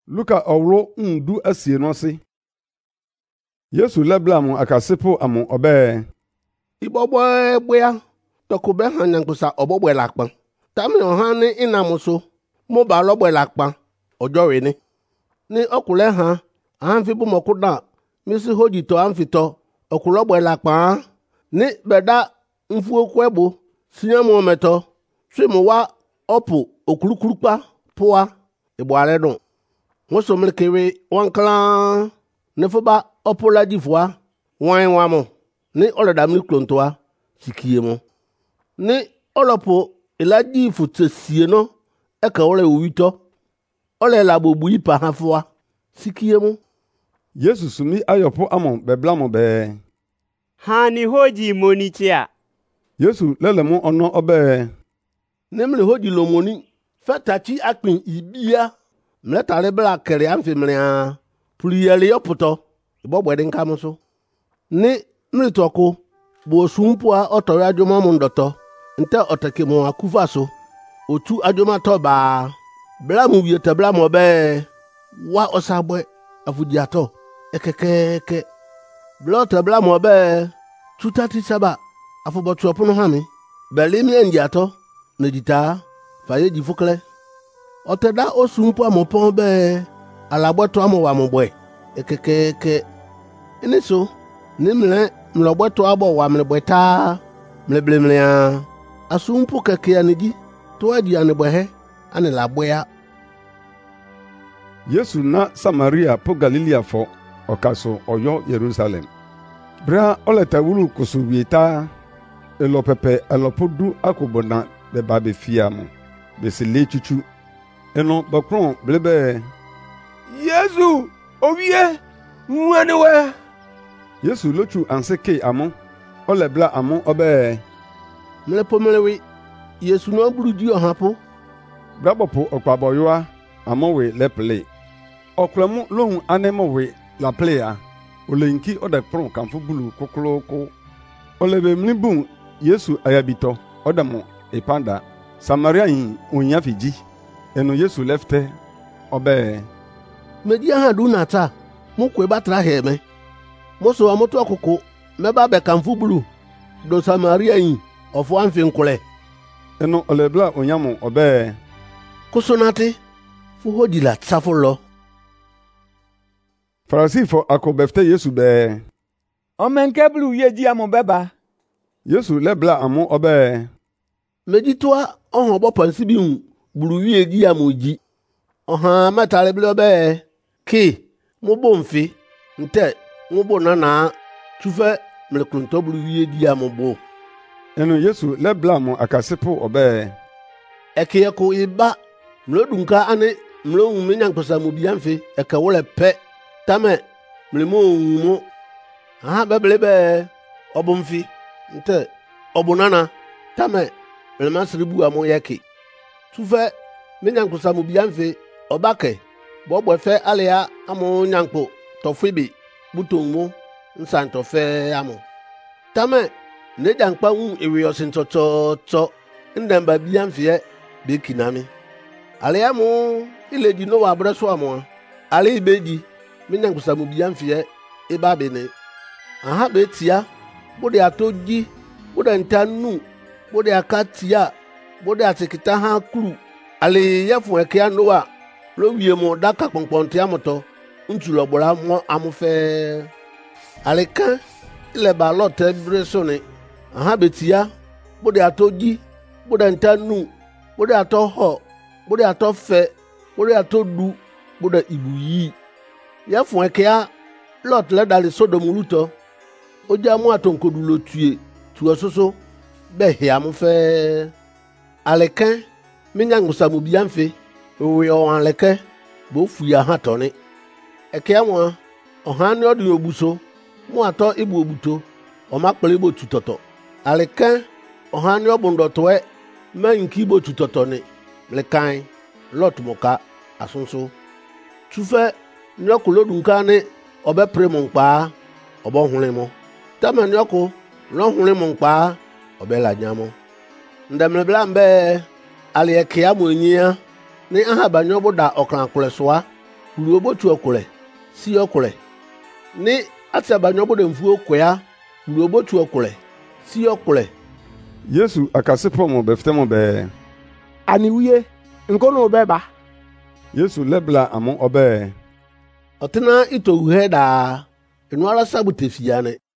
Luka ɔworo ndu asie no se. Yesu lebla mo akasipo amo obe. Ibogbo egboya tokobe hanyankusa obogbo lakpan. Tami ohani inamuso mo ba logbo lakpan ojo we ni. Ni okule han anfi bu mokuda misi hoji to anfito okulogbo lakpan ni beda mfu okwebo sinyamo meto swimu wa opu okulukulukpa poa ibwale don. Woso mlkewe wanklan nefoba opola difwa wan wamo ni olodamni klontoa sikiemo ni olopo ilaji futsesie no eka ole uwito ole labobu ipa hafwa sikiemo. Yesu sumi ayopo amon beblamo be. Hani hoji monichia. Yesu lelemu ono obe. Nemle hoji lomoni fetachi akpin ibia mletale bla kere amfimlia puliyele yoputo ibogbo de nkamuso ni mlitoko bo sumpua oto ajoma mundoto nte otake mo akufaso otu ajoma to ba bla mu wiete bla mo be wa osabwe afudiato ekekeke bla to bla mo be tutati saba afubotu opono hami belimi endiato nedita faye jifukle oteda osumpua mo pon be alagboto amo wa mo boy ekekeke iniso nimle mlogboto abo wa mlebeta mleblemlea asumpu keke anigi to adi anegbehe ane labwea. Yesu na Samaria po Galilea fo okaso oyo Jerusalem. Bra oleta wulu kusubieta elopepe elopodu akobona be babe fiamu besile chuchu eno bakron blebe Yesu owie nwanewe. Yesu lochu anseke amo olebla amo obe. Mlepomelewi Yesu no buruji ohapo Brabopo okwaboyoa amo we leple oklamu lohun anemo we la plea olenki ode pron kanfo bulu kokoloko olebe mlibun Yesu ayabito odamo ipanda Samaria yin onya fiji eno Yesu lefte obe. Media ha du nata mukwe batra heme moso amoto akoko meba be kanfu bulu do Samaria yin ofo anfin kule eno olebla onyamo obe. Kusonati fu hodila tsafulo. Farisifo akobefte Yesu be. Omenke blu ye di amo beba. Yesu lebla amo obe. Meditoa ohon bo pansibi hu blu ye di amoji. Ohan matale blu obe ki mo bomfi nte mo bonana tufe mlekunto blu ye di amobo. Eno Yesu lebla mo akasipo obe. Ekiyeko iba mlodunka ane mlohun menyankosa mo biamfe eka wole pe tame mlemo mo aha bebelebe obomfi nte obunana tame mlemasribu amo yeki tufe menyankosa mo biamfe obake bobwe fe alia amo nyankpo tofibi butonmo nsanto fe amo tame ne jankpa wu ewe osintoto ndamba biamfe bekinami alia mo ileji no wa breso amo ali ibeji menyankosa mo biamfe eba bene aha betia bode atoji bode ntanu bode akatia bode atikita ha kuru ali yefun eke noa lo wie mo daka ponponte amoto ntulo gbora mo amufe ali kan ile ba lote breso ni aha betia bode atoji bode ntanu bode atoho bode atofe bode atodu bode ibuyi yefun eke a lot le dali Sodom luto oja mu atonkodu lo tue tu ososo be hia mu fe alekan menyangusa mu biamfe owe o aleke bo fuya ha toni eke awon ohan ni odi obuso mu ato ibu obuto o makpele bo tutoto alekan ohan ni obundo toe manki bo tutoto ni lekan lot moka asunso tufe ni okulodunka ni obe premo npa obo hunlemo tama ni oko lo hunlemo npa obe la nyamo ndemle blambe ali ekia mo nyia ni aha banyo boda okran kulesoa huru obotu okure si okure ni ati abanyo bodo mfuo kwea huru obotu okure si okure. Yesu akase pom beftem be Ani uye, nkono beba. Yesu lebla amon obe Otena ito uhe da. Enwala sabute fiane.